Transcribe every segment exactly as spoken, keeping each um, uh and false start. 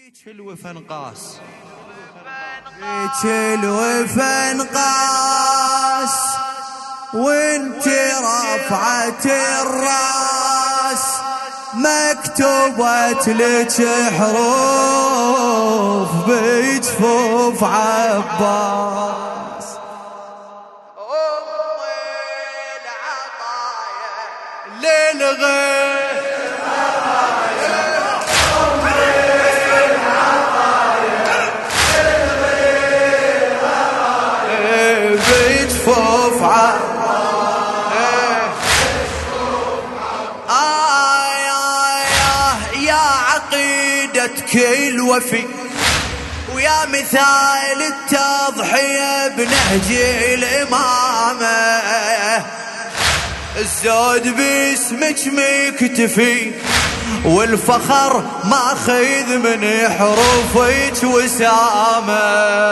بيك الوفن قاس بيك الوفن قاس وانت رفعت الراس مكتوبت لك حروف بجفوف عباس. أم العطايا للغير بجفوف عباس. عقيدتك الوفي ويا مثال التضحية بنهج الإمامة الزود باسمك مكتفي والفخر ماخذ من حروفك وسامة.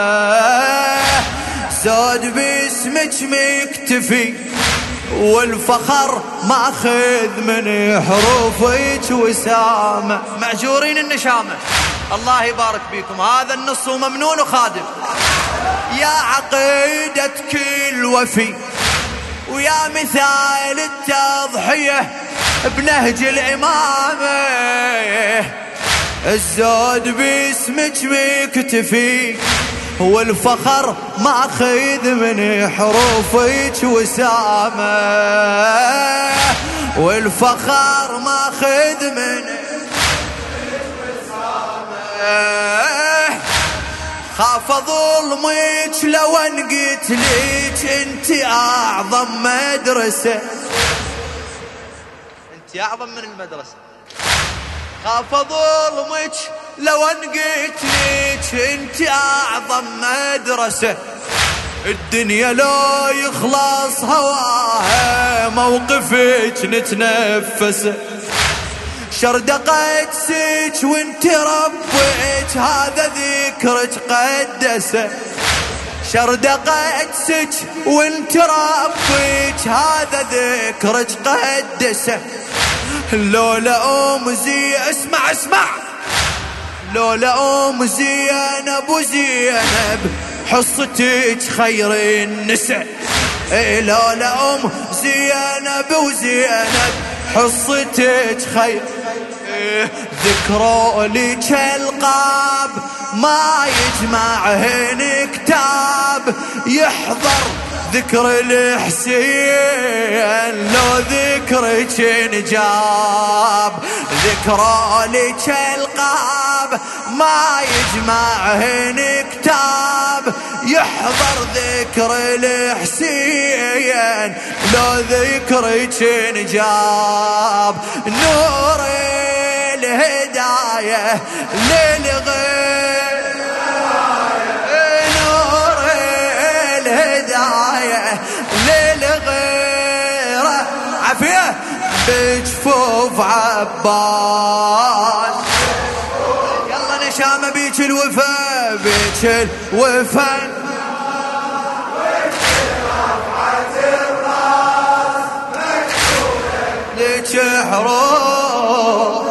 زود باسمك مكتفي والفخر ماخذ من حروفك وسامة. معجورين النشامة الله يبارك بيكم. هذا النص ممنون وخادم. يا عقيدتك الوفي ويا مثال التضحية بنهج الإمامة الزود باسمك مكتفي والفخر ماخذ من حروفك وسامة. والفخر ماخذ من وسامة. خاف ظلمك لو ان قلت ليك انت اعظم مدرسة. انت اعظم من المدرسة. خاف ظلمك لو ان قلت ليك انت اعظم مدرسة. الدنيا لو يخلص هواها موقفك نتنفسه. شردقت سيج وانت ربك هذا ذكرك قدسه. شردقت سيج وانت ربك هذا ذكرك قدسه. لولا ام زي اسمع اسمع لولا ام زينب وزينب حصتك خير النساء. لولا ام زينب وزينب حصتك خير. ذكروا لك القاب ما يجمعهن كتاب يحضر ذكر الحسين لو ذكرك نجاب. ذكروا لك القاب ما يجمعهن كتاب يحضر ذكر الحسين لو ذكرك نجاب. نور الهداية للغير نور الهداية للغير عافية بجفوف عباس. يلا نشامة بيك الوفا بيك الوفا لك حروف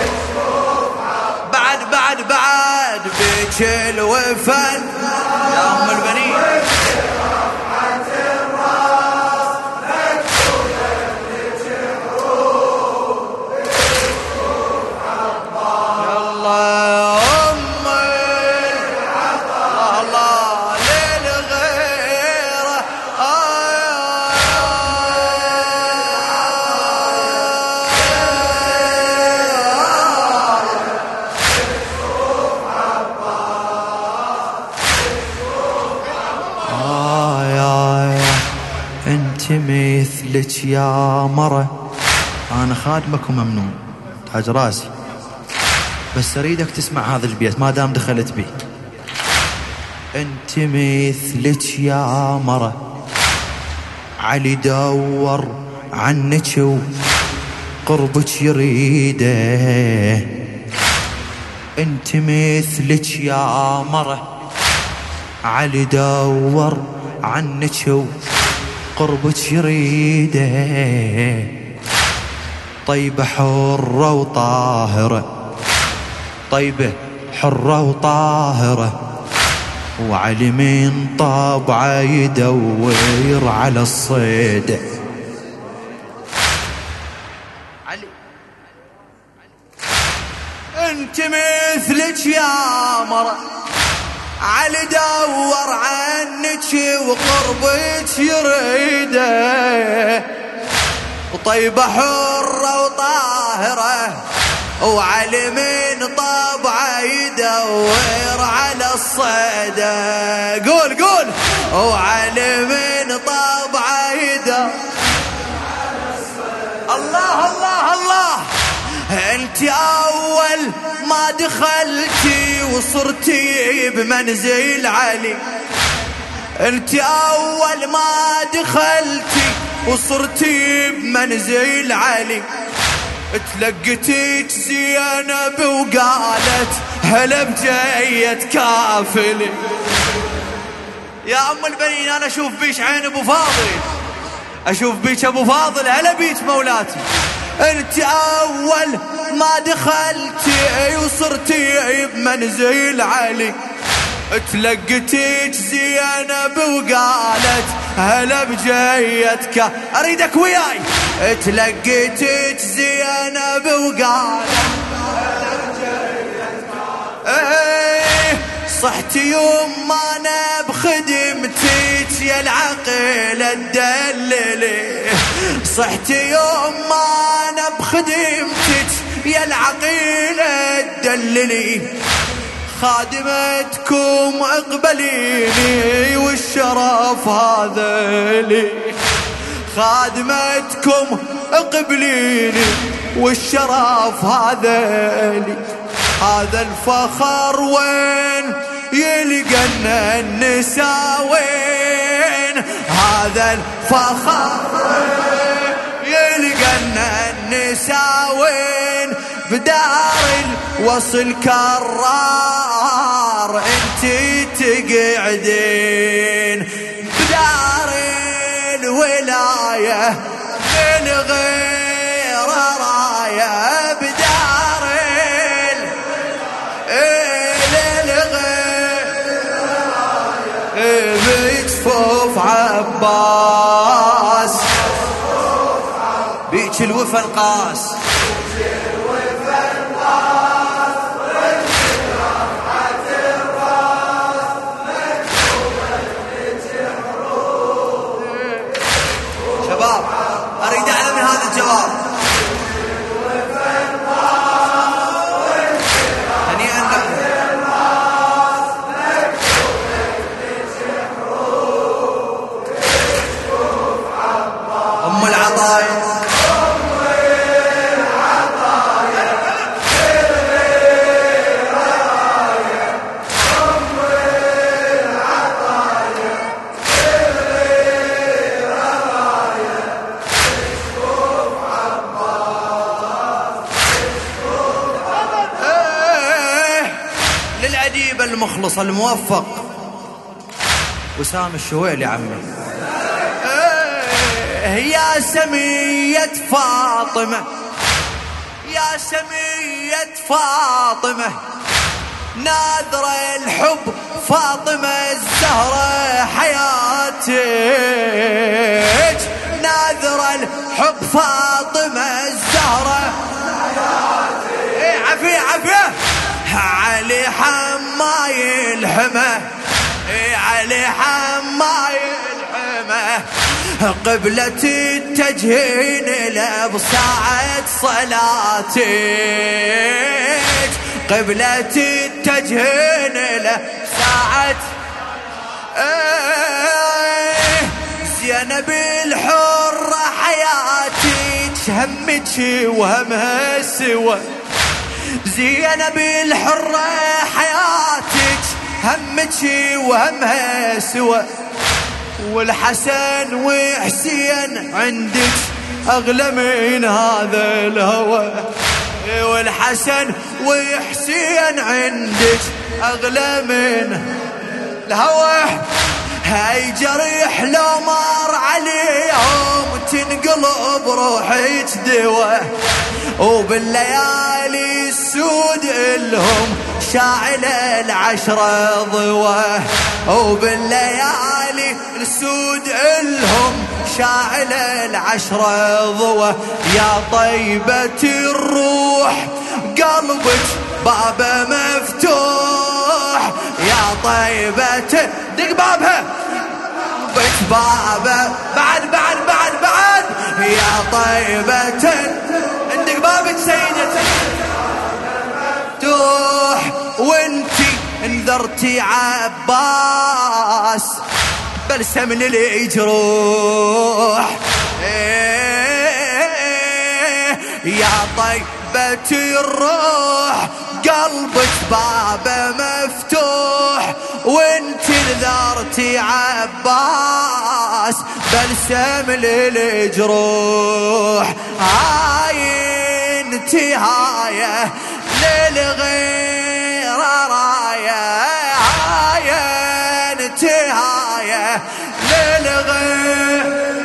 بعد بعد بعد بيك الوفا يا ام البنين. مثلك يا مرة أنا خادمك وممنون تاج راسي بس أريدك تسمع هذا البيت ما دام دخلت بي. أنت مثلك يا مرة علي دور عنك وقربك يريده. أنت مثلك يا مرة علي دور عنك قربك يريده. طيبة حرة وطاهرة طيبة حرة وطاهرة، وعلي من طبعه يدور على الصيد. علي انت مثلك يا مرة، علي دور عنك وقربك يريده، وطيبة حرة وطاهرة، وعلي من طبعه يدور على الصيد. قول قول. وعلي من طبعه يدور على الصيد. الله الله الله. انت اول ما دخلتي وصرتي بمنزل علي، انت اول ما دخلتي وصرتي بمنزل علي، تلقتك زينب وقالت هلا بجية كافلي. يا ام البنين انا اشوف بيش عين ابو فاضل، اشوف بيش ابو فاضل، هلا بيش مولاتي. انت اول ما دخلتي وصرتي بمنزل علي، تلقتك زينب وقالت هلا بجيتك. اريدك وياي. تلقتك زينب وقالت هلا بجيتك. ايه صحتي يوم ما انا بخدمتك يا العقيلة تدللي، صحتي يوم ما انا بخدمتك يا العقيلة تدللي، خادمتكم اقبليني والشرف هذا لي، خادمتكم اقبليني والشرف هذا لي. هذا الفخر وين يلقى النساء وين، هذا الفخر وين يلقى النساء وين، بدار الوصل كرار انتي تقعدين، بدار الولاية من غير راية، بدار الغير بجفوف عباس، بيك الوفا القاس، أريد أعلم من هذا الجواب. هنيئا لكم. أم العطايا المخلص الموفق وسام الشويل يا عمي. يا سمية فاطمة، يا سمية فاطمة، ناذر الحب فاطمة الزهرة حياتك، ناذر الحب فاطمة الزهرة حياتك. ايه عافية عافية. علي حماي الحمى، علي حماي الحمى، قبلة التجهين له بساعة صلاتك، قبلة التجهين له ساعة. ايه زينب الحرة حياتك، همك وهمها سوى، زينب الحرة حياتك، همك وهمها سوى، والحسن وحسين عندك أغلى من هذا الهوى، والحسن وحسين عندك أغلى من الهوى. هاي جريح لو مر عليهم تنقلب روحك دوا، وبالليالي السود إلهم شاعل العشرة ضوى، وبالليالي السود إلهم شاعل العشرة ضوى. يا طيبة الروح قلبك بابه مفتوح، يا طيبة دق بابها قلبك بابه، بعد بعد بعد بعد يا طيبة عندك بابك سيدتي مفتوح. وانتي انذرتي عباس بلسم للجروح، يا طيبة الروح قلبك بابه مفتوح، وانت نذرتي عباس بلسم للجروح. هاي انتي هاي للغيرة راية، هاي انتي هاي للغيرة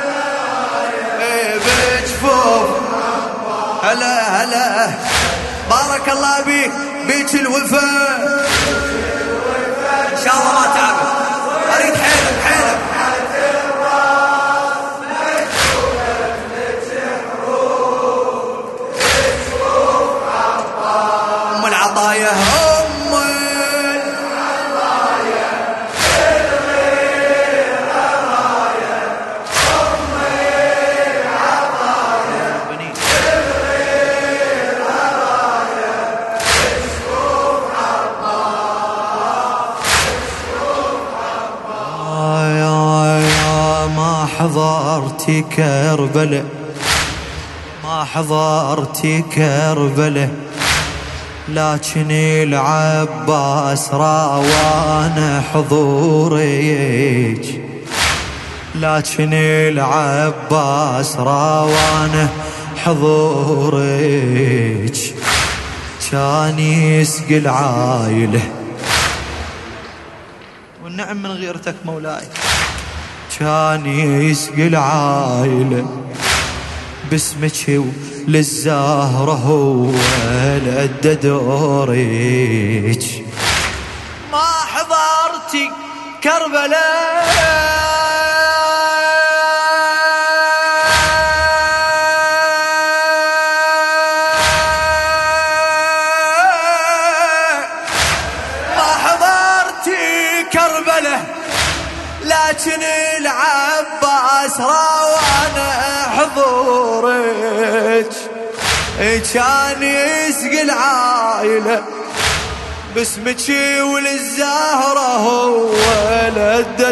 بجفوف. هلا هلا بارك الله بيك بيك الوفا، ان شاء الله ما تعبت، اريد حيلك حيلك. ام العطايا ام العطايا الغير رايه، ام العطايا الغير رايه، اسكوب عباس اسكوب عباس. يا يا ما حضرتي كربلة، ما حضرتي كربلة، لكن العباس راوان حضوريك، لكن العباس راوان حضوريك. كان يسقي العايلة والنعم من غيرتك مولاي، كان يسقي العايلة باسمك للزهرة هو لأدى دوريك. ما حضرتي كربلاء لكن العباس راوان حضورك، كان يسقي العائلة باسمك وللزهرة هو لدى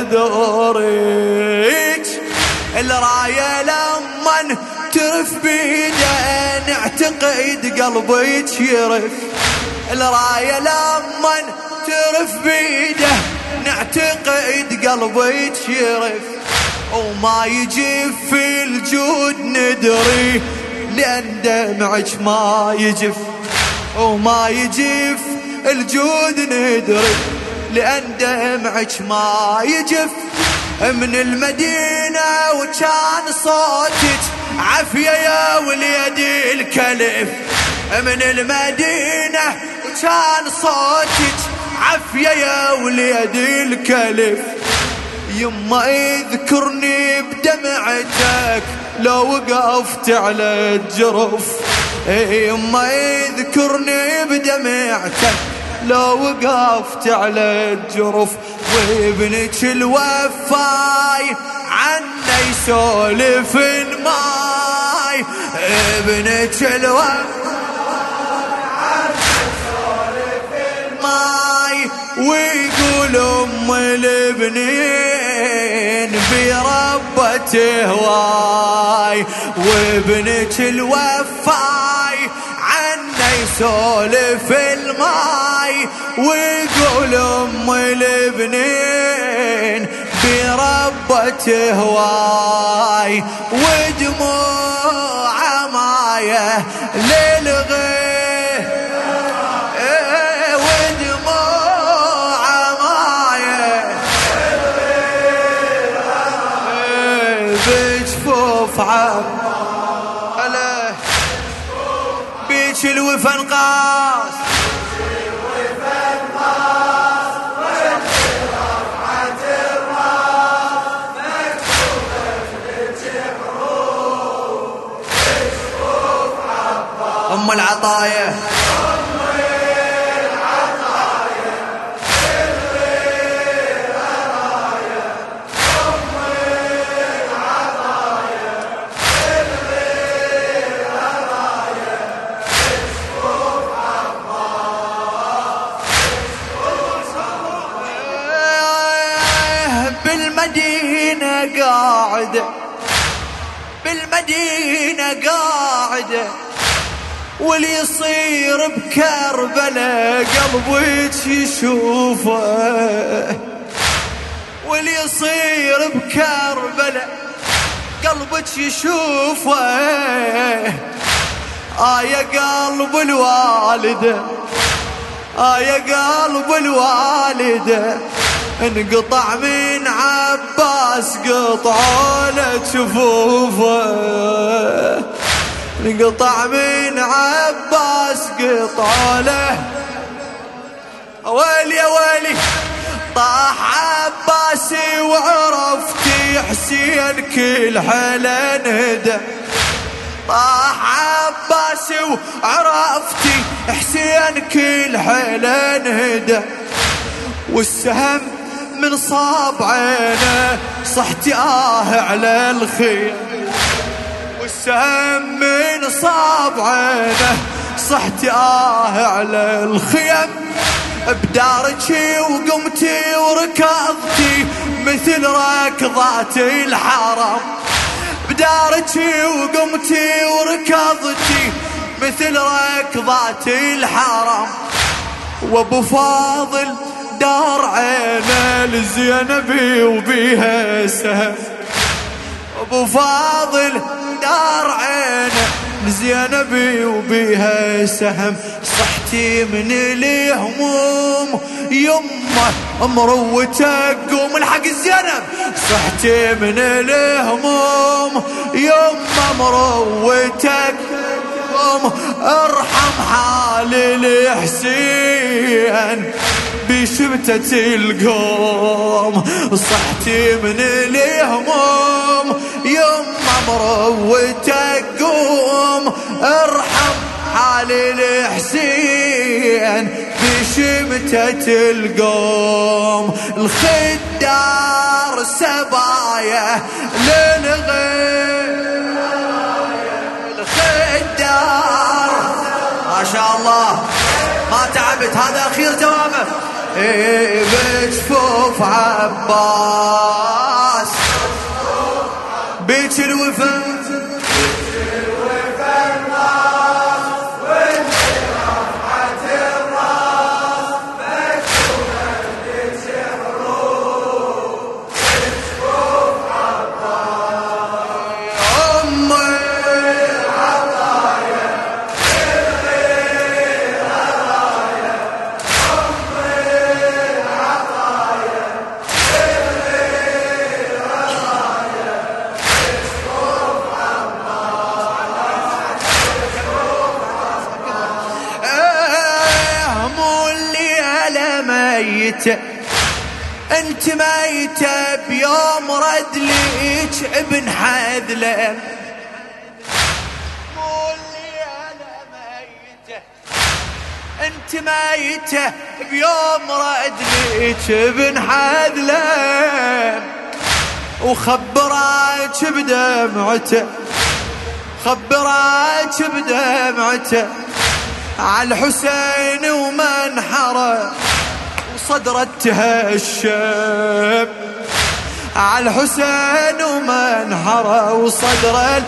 دورك. الراية لمن ترف بيده نعتقد قلبك يرف، الراية لمن ترف بيده نعتقد قلبك يرف. وما يجف في الجود ندري لأن دمعك ما يجف، وما يجف الجود ندري لأن دمعك ما يجف. من المدينة وكان صوتك عافية يا وليدي الكلف، من المدينة وكان صوتك عافية يا وليدي الكلف. يما اذكرني بدمعتك لو وقفت على الجرف، يما اذكرني بدمعتك لو وقفت على الجرف. وابنك الوفاي عنا يسولف الماي، ابنك الوفاي ويقول ام الابنين بربة هواي، وابنك الوفاي عنا يسولف الماي، ويقول ام الابنين بربة هواي. ودموع عماية للغير هلا بيك الوفا نقاس، قاعدة بالمدينة قاعدة، واللي يصير بكربلاء قلبك يشوفه، واللي يصير بكربلاء قلبك يشوفه. آه يا قلب الوالدة، آه يا قلب الوالدة، انقطع من عباس قطعوا له جفوفه، انقطع من عباس قطعوا له. ويلي يا ويلي طاح عباسي وعرفتي حسين كل حلا نهدى، طاح عباسي وعرفتي حسين كل حلا نهدى، والسهم من صاب عينه صحتي آه على الخيم، والسهم من صاب عينه صحتي آه على الخيم. بدارتي وقمتي وركضتي مثل ركضات الحرم، بدارتي وقمتي وركضتي مثل ركضات الحرم. وابو فاضل دار عينه لزينبي وبيها سهم، ابو فاضل دار عينه لزينبي وبيها سهم. صحتي من الهموم يمه مروتك قوم الحق زينب، صحتي من الهموم يمه مروتك قوم ارحم حال الحسين بشبتة القوم. صحتي من الهموم يمه مروتك قوم ارحم حال الحسين بشمتة القوم. الخدار سبايا للغير، الخدار ما شاء الله ما تعبت هذا أخير جوابه. إيه بجفوف عباس بيت الوفا، انت ميتة بيوم رد ليك ابن حذلة، مولي انا ميتة انت ميتة بيوم رد ليك ابن حذلة، وخبراك بدمعته خبراك بدمعته على الحسين ومنحره صدرت تهشم، على الحسين ومنحره وصدرت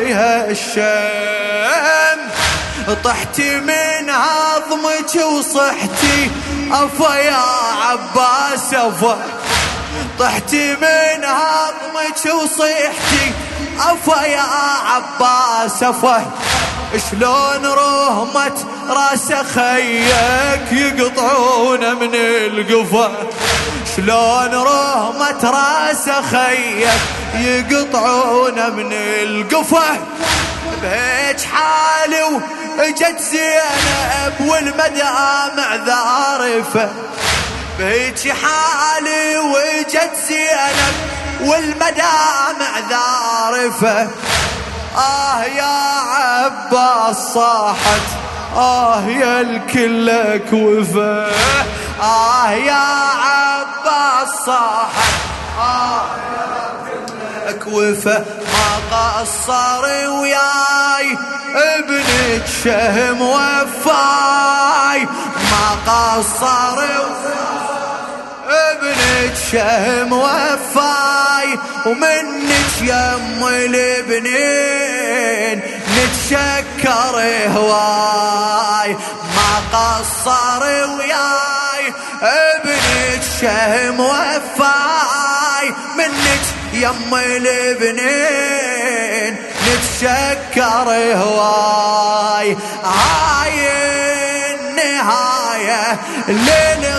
تهشم. طحتي من عظمك وصحتي أفا يا عباس أفا، طحتي من عظمك وصحتي أفا يا عباس أفا. شلون رهمت راس خيك يقطعون من القفا، شلون رهمت راس خيك يقطعون من القفا. بهيج حالي واجت زينب والمدامع ذارفه، بهيج حالي واجت زينب والمدامع ذارفه. آه يا عباس صاحت آه يا الكلك وفا، آه يا عباس صاحت آه يا الكلك وفا. ما قصر وياي ابنك شهم وفاي، ما قصر ابنك شهم وفاي. هواي ومنك يم البنين نتشكر هواي ما قصر وياي ابنك شهم وفاي منك يم البنين نتشكر هواي هاي النهاية للغاية